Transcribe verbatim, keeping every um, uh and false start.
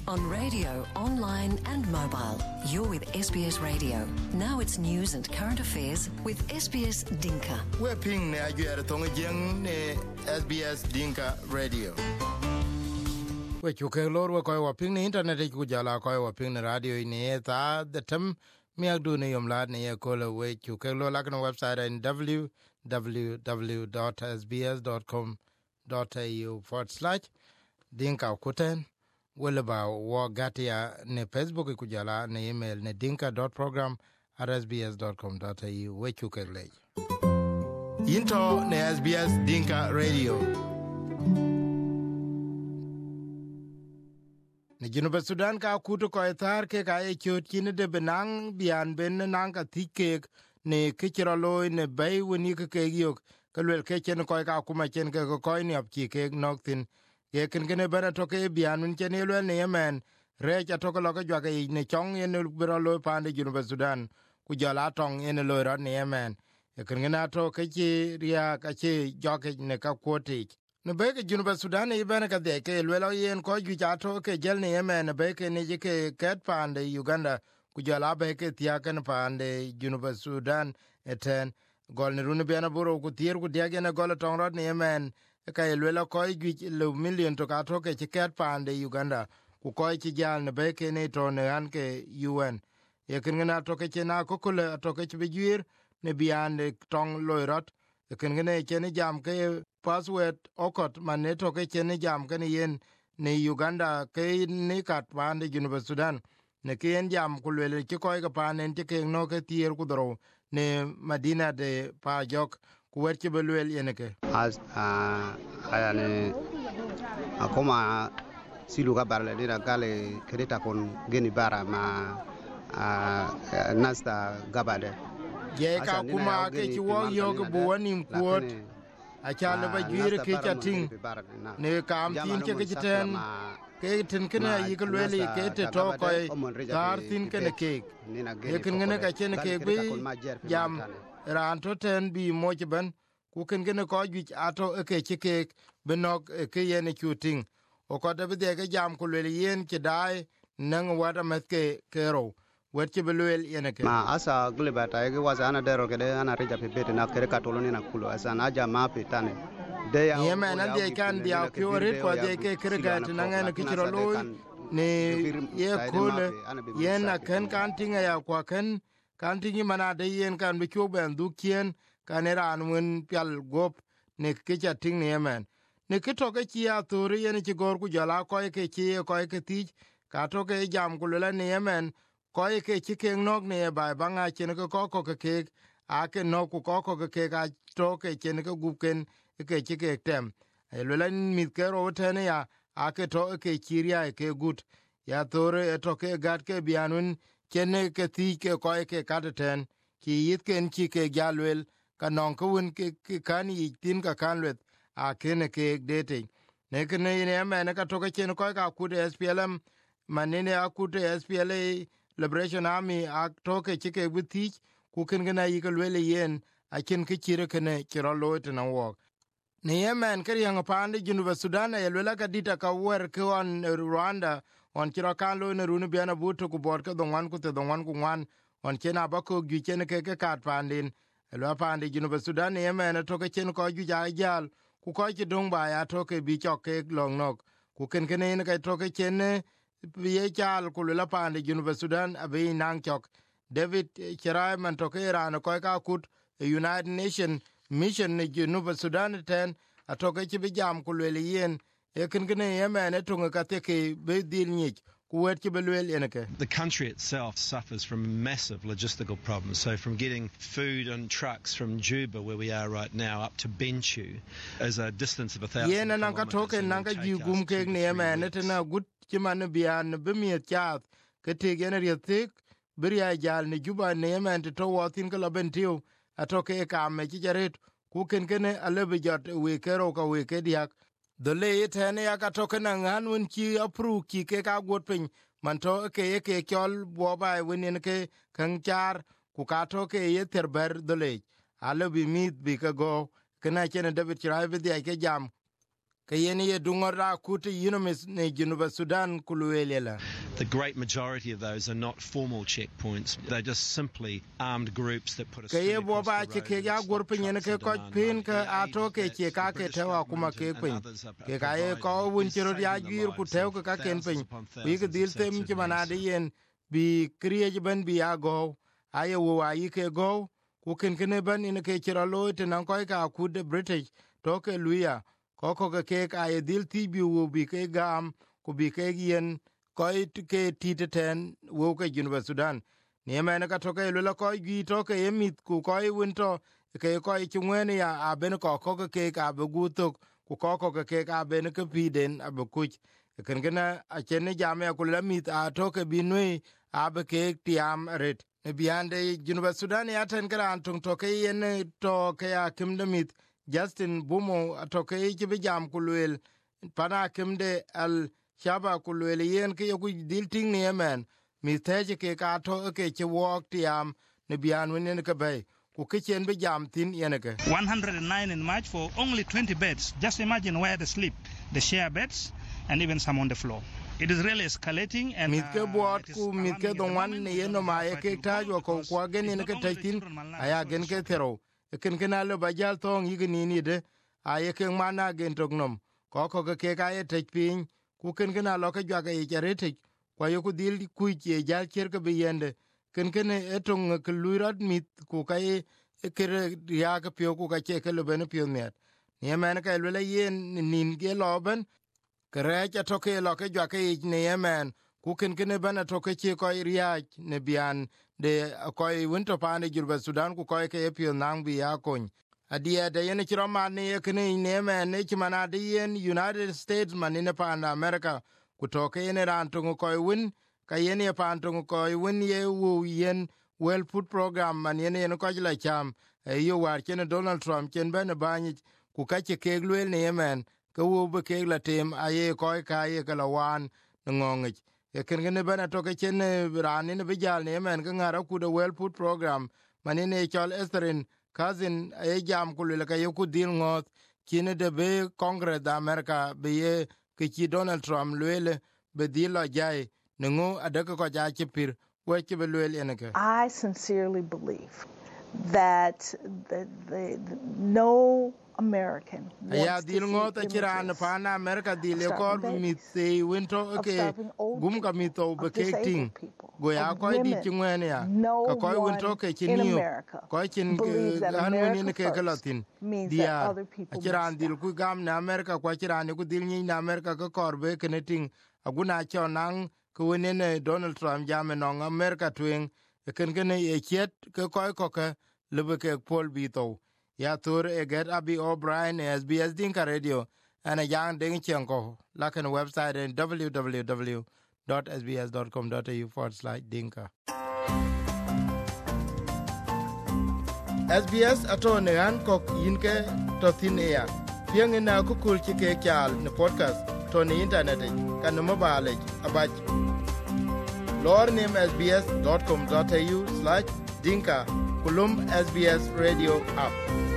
On radio, online and mobile. You're with S B S Radio. Now it's news and current affairs with S B S Dinka. We're ping ne ajuere tonga jeng ne S B S Dinka Radio. We chuke lor we koi wa ping ne internet ku jala koi wa ping ne radio ne ta the tem mi adu ne yom lad ne ko le we chuke lor la no website in w w w dot s b s dot com dot a u forward slash dinka kuten. Well about wa gatia ne Facebook ku jala ne email ne dinka dot program at s b s dot com dot a u we chuke le. Into ne S B S Dinka Radio. Ne Junuba Sudan ka kutu ko ethar ke ka e chot kine de benang bian ben nang ka thike ne kichira loy ne bay woni ke ke yok ka lel ke chen ko ka kuma chen ke ko ni ap chi ke nok tin ye ken gene bana to ke bian mun chen lel ne yemen re cha to ko lo ka jwa ke ne chong ye ne bro loy pande Junuba Sudan ku jala tong ye ne loy ro ne yemen ye ken gena to ke chi ria ka chi jok ne ka kwoti ne be ke Junuba Sudan e bana ka de ke lelo yen ko ju ja to ke jel ne yemen be ke ne je ke ket pande Uganda ku jala be ke tia ken pande Junuba Sudan eten gol ne runu bena buro ku tier ku dia gene gol tong rod ne yemen ka lelo ko ju le million to ka to ke ket pande Uganda ku ko chi jal ne be ke ne to ne an ke U N ye ken na to ke na ko kule to ke bi jwir ne bian tong loirot ye ken ne chen jam ke password okot man to ke chen jam ke yen ne Uganda ke ni kat pande Junuba Sudan ne ken jam ku le ke ko ga panen te ke no ke tier ku dro ne Madina de pa jok ku wer ke belwel yene ke as aya ne akoma silu ga barle dira gale kreta kon geni bara ma nasta gabade ye ka kuma ke ci wo yo go buwani kuot a cha le ba jwire ke chating ne kam tin ke ke ten ke tin kene yi ko lele ke te to ko tar tin kene ke ye ken ne ka chen ke bi jam ran to ten bi mo ban ku ken ne ko ju ato ke ke ke benok ke ye ne chuting o ko de de ke jam ku lele yen ke dai nang wada met ke kero wet ke belwel yene ke ma asa glebata ke wazana dero ke de ana reja pepete na kere katoloni na kulo asa na jama petane de ya ye men ande kan dia kyorit ko de ke kere gat na ngene ke chiro loy ne ye kole yen na ken kan tinga ya kwa ken kan tingi mana de yen kan bi kyo ben du kien kan era anwen pyal gop ne ke cha ting ne yemen ne ke to ke chi ya turi yen chi gor ku jala ko ke chi ko ke ti ka to ke jam ku le ne yemen ko ke chi ke nok ne ba banga chen ko ko ko ke a ke no ku ko ko ke ga to ke chen ko gu ken ke chi ke tem e le len mit ke ro tene ya a ke to ke chiria ke gut ya tore to ke gat ke bianun chen ke ti ke ko ke ka ten ki yit ken chi ke galwel ka non ko un ke kan yi tin ka kan let a ke ne ke dete ne ke ne ne me ne ka to ke chen ko ka ku de S P L M manene a ku de S P L A Liberation Army a toke chike withich ku ken gena yike lwele yen a chen ke chire kene chiro loet na wok. Ni yemen keri yang pande Junuba Sudan e lwela ka dita ka wer ke on Rwanda on chiro kan lo ne runu biana buto ku bort ke dongwan ku te dongwan ku ngwan on chena bako gyu chen ke ke kat pandin e lwa pande Junuba Sudan ni yemen toke chen ko gyu ja jal ku ko chi dong ba ya toke bi chok ke long nok ku ken kene ka toke chene ye chal kulula pande Junuba Sudan abe nang chok David Chirai man toke ran ko ka kut United Nation mission ne Junuba Sudan ten atoke chibi jam kulele yen e ken gene yemen tunga ka te ke be dil nyich The country itself suffers from massive logistical problems. So from getting food and trucks from Juba, where we are right now, up to Bentiu, is a distance of a thousand kilometers. Yen nanka toke nanka jugum ke ne yemen etena gut chiman bian bemiet chat ke te gene riek biria jal ne Juba ne yemen to watin ka Bentiu atoke ka me chijaret ku ken kene alebe jot we kero ka we ke diak dole yetene ya ka toke na ngan won chi apru ki ke ka got pin man to ke ke kyol bo ba winin ke kan char ku ka toke ye terber dole alebe mit bi ka go kana chene David Chirai bi ke jam kayeni ye dungora kuti yunomis ne Junuba Sudan kuluelela. The great majority of those are not formal checkpoints. They're just simply armed groups that put a kaye boba che ke ya gurpin yen ke ko pin ka ato ke che ka ke tawa kuma ke pin ke kaye ko wunchiro ya gir ku tew ka ken pin bi ke dil tem che manade yen bi kriye ban bi ago aye wo ayi ke go ku ken ken ban in ke chiro lo te nan ko ka ku de British to ke luya ko ko ke kaye dil ti bi wo bi ke gam ku bi ke yen koi ke titeten wo ke Junuba Sudan ni mena ka toke lula koi gi toke emit ku koi winto ke koi chungwen ya aben ko ko ke ka begutok ku ko ko ke ka ben ke piden abukuch ken gena a chene jame ku lamit a toke binui abe ke tiam ret e biande Junuba Sudan ya ten gran tung toke yen to ke ya kimdemit Justin Bumo toke ke be jam ku lel pana kimde al Shaba kulwele yen ke yoku dilting ni yemen, mi teje ke kato ke che wok tiam ne bian wenen ke bay, ku ke chen be jam tin yeneke. one hundred nine in March for only twenty beds. Just imagine where they sleep. They share beds and even some on the floor. It is really escalating and mit ke bot ku mit ke don wan ne yeno ma ye ke tajwa ko kwa geni ne ke tajtin aya gen ke tero. Ken ken alo bajal tong yigini ni de aye ke mana gen tognom. Ko ko ke ka ye tajpin ku ken ken alo ke jwa ke jarete kwa yo ku dil ku che jal cher ke biyende ken ken etong ke luirat mit ku ka e kere ya ke pio ku ka che ke leben pio net ni men ka le yen nin ge loben kre cha to ke lo ke jwa ke ne yemen ku ken ken bana to ke che ko ria ne bian de ko winto pa ne Junuba Sudan ku ko ke pio nang bi ya kon adia de yen chiro man ne ke ne ne men ne chimana de yen United States man ne pa na America ku to ke ne ran to ko win ka yen ye pa to ko win ye wu yen well food program man yen ne ko la cham e yo war chen Donald Trump chen ben ban ku ka che ke lwel ne yemen ko wo be ke la tem aye ko ka ye ka la wan ngong e ken ne ben to ke chen ran ne be jal ne yemen ka ngara ku the well food program man ne chol Estrin cousin e jam kulele ka yoku dil ngot kine de be Congress da America be ye ke ki Donald Trump lele be dilo jai nengo adaka ko ja chipir we ke be lele eneke. I sincerely believe that the, the, the no American ya dil ngot chiran pa na America dile kor mit se winto ke gum ka mito be ke ting go ya ko di chingwen ya ka ko winto ke chinio ko chin an woni ke ke latin dia chiran dil ku gam na America ko chiran ku dil ni na America ko kor be ke ne ting aguna chonang ku woni ne Donald Trump jam no America twing ken ken e chet ke ko ko ke lebe ke pol bito ya tur e get Abi O'Brien S B S Dinka Radio and a young ding chenko like on website in w w w dot s b s dot com dot a u forward slash dinka. S B S ato ne an kok yinke to thin air piang na ku kul chi ke chal ne podcast to ne internet kan no mobile abaj lor nim s b s dot com dot a u slash dinka kulum S B S radio app